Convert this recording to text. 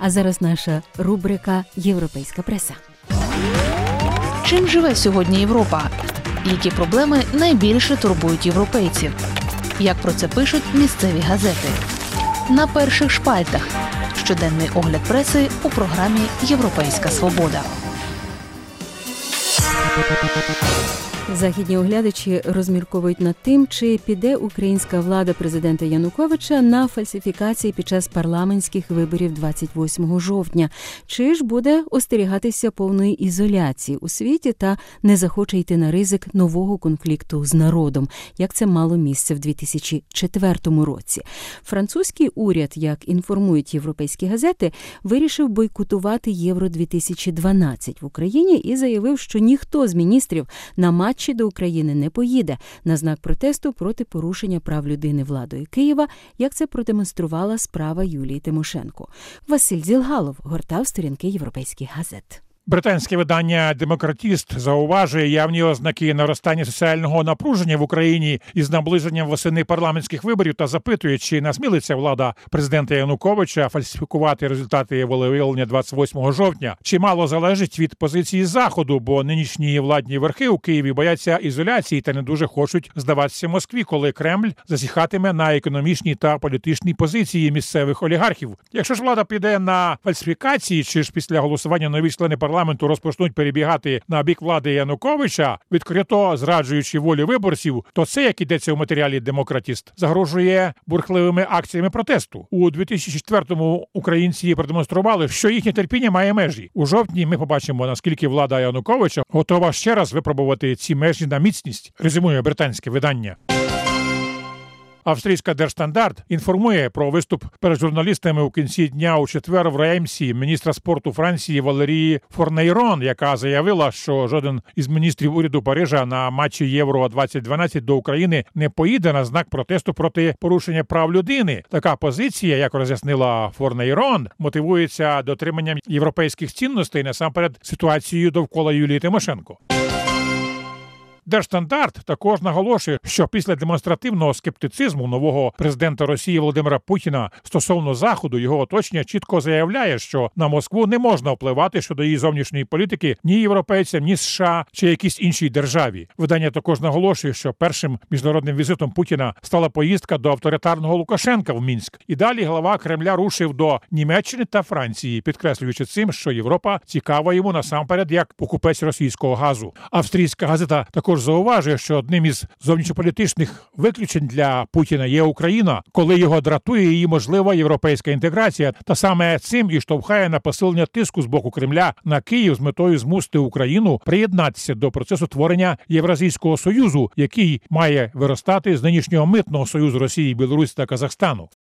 А зараз наша рубрика «Європейська преса». Чим живе сьогодні Європа? Які проблеми найбільше турбують європейців? Як про це пишуть місцеві газети? На перших шпальтах. Щоденний огляд преси у програмі «Європейська свобода». Західні оглядачі розмірковують над тим, чи піде українська влада президента Януковича на фальсифікації під час парламентських виборів 28 жовтня, чи ж буде остерігатися повної ізоляції у світі та не захоче йти на ризик нового конфлікту з народом, як це мало місце в 2004 році. Французький уряд, як інформують європейські газети, вирішив бойкотувати Євро-2012 в Україні і заявив, що ніхто з міністрів на матчі до України не поїде на знак протесту проти порушення прав людини владою Києва, як це продемонструвала справа Юлії Тимошенко. Василь Зілгалов гортав сторінки європейських газет. Британське видання «Демократіст» зауважує явні ознаки наростання соціального напруження в Україні із наближенням восени парламентських виборів та запитує, чи насмілиться влада президента Януковича фальсифікувати результати волевиявлення 28 жовтня. Чимало залежить від позиції Заходу, бо нинішні владні верхи у Києві бояться ізоляції та не дуже хочуть здаватися Москві, коли Кремль засіхатиме на економічній та політичній позиції місцевих олігархів. Якщо ж влада піде на фальсифікації, чи ж після голосування нові члени парламенту розпочнуть перебігати на бік влади Януковича, відкрито зраджуючи волі виборців, то це, як ідеться у матеріалі «Демократіст», загрожує бурхливими акціями протесту. У 2004-му українці продемонстрували, що їхнє терпіння має межі. У жовтні ми побачимо, наскільки влада Януковича готова ще раз випробувати ці межі на міцність, резюмує британське видання. Австрійська Держстандарт інформує про виступ перед журналістами у кінці дня у четвер в Реймсі міністра спорту Франції Валерії Форнейрон, яка заявила, що жоден із міністрів уряду Парижа на матчі Євро-2012 до України не поїде на знак протесту проти порушення прав людини. Така позиція, як роз'яснила Форнейрон, мотивується дотриманням європейських цінностей, насамперед ситуацією довкола Юлії Тимошенко. Держстандарт також наголошує, що після демонстративного скептицизму нового президента Росії Володимира Путіна стосовно Заходу, його оточення чітко заявляє, що на Москву не можна впливати щодо її зовнішньої політики ні європейцям, ні США чи якійсь іншій державі. Видання також наголошує, що першим міжнародним візитом Путіна стала поїздка до авторитарного Лукашенка в Мінськ. І далі глава Кремля рушив до Німеччини та Франції, підкреслюючи цим, що Європа цікава йому насамперед як покупець російського газу. Австрійська газета також зауважує, що одним із зовнішньополітичних виключень для Путіна є Україна, коли його дратує її можлива європейська інтеграція, та саме цим і штовхає на посилення тиску з боку Кремля на Київ з метою змусити Україну приєднатися до процесу творення Євразійського союзу, який має виростати з нинішнього митного союзу Росії, Білорусі та Казахстану.